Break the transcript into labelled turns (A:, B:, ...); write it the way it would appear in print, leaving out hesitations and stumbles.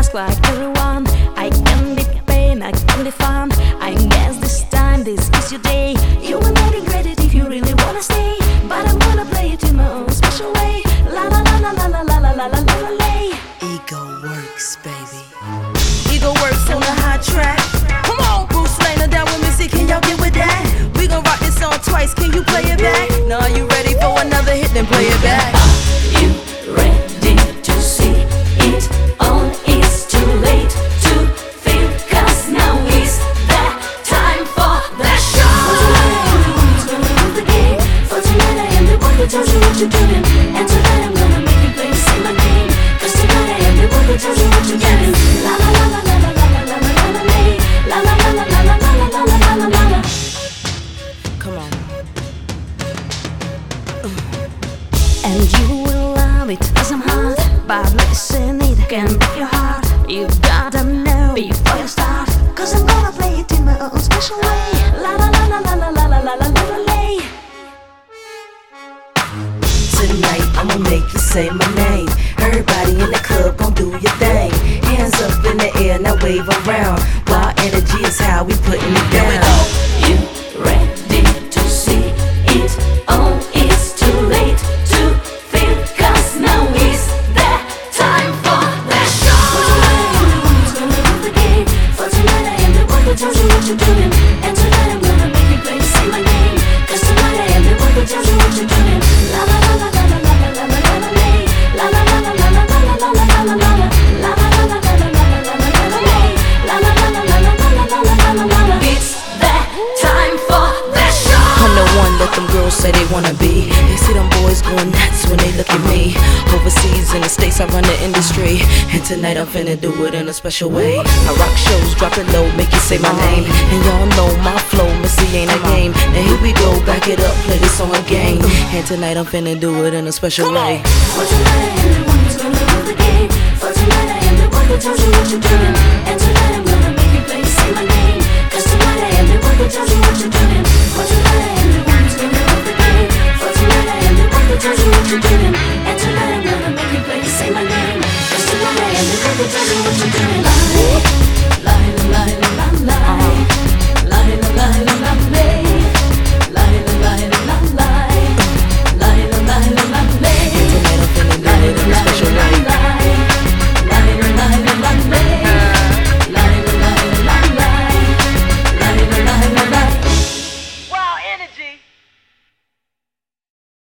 A: just like everyone. I can be pain, I can be fun. I guess this time, this is your day. You will not regret it if you really wanna stay. But I'm gonna play it in my own special way. La la la la la la la la la la la la.
B: Ego works, baby.
C: Ego works on the hot track. Come on, Bruce Lane, down with music, can y'all get with that? We gon' rock this song twice, can you play it back? Now you ready for another hit, then play it back.
A: Are you ready to see it all? It's too late to feel, 'cause now is the time for the show. For tonight, everyone's gonna love the game. For tonight, I am the one who tells you what you're doing. And tonight, I'm gonna make you play, say my name. 'Cause tonight, I am the one who tells you what you're doing. La la la la la la la la la la la la. La la la la la la la la la la la la.
C: Come on.
A: And you will love it as I'm hot. But listen, it can break your heart. You gotta know before you start. 'Cause I'm gonna play it in my own special way. La la la la la la la la la la la la.
B: Tonight I'ma make you say my name. Everybody in the club gon' do your thing. Hands up in the air, now wave around. Wild energy is how we putting it down.
A: You ready to see it all? It's too late to feel, 'cause now is the time for the show. For tonight, everyone's gonna love the game. For tonight, I am the one who tells you what you're doing. And tonight, I'm gonna make you play, say my name. 'Cause tonight, I am the one who tells you what you're doing. La la la la la la la la la la la. La la la la la la la la la la la la. La la la la la la la la la la la. La la la la la la la la la la la. It's the time for the show.
B: I'm the one that them girls say they wanna be. They see them boys going nuts when they look at me. Overseas in the States I run the industry. And tonight I'm finna do it in a special way. I rock shows, drop it low, make you say my name. And y'all know my flow, Missy ain't a game. Now here we go, back it up, play this song again. And tonight I'm finna do it in a special way.
A: For tonight, I am the one who's gonna love the game. For tonight, I am the one who tells you what you're doing. And tonight, I'm gonna make you play, say my name. 'Cause tonight, I am the one who tells you what you're doing. For tonight, I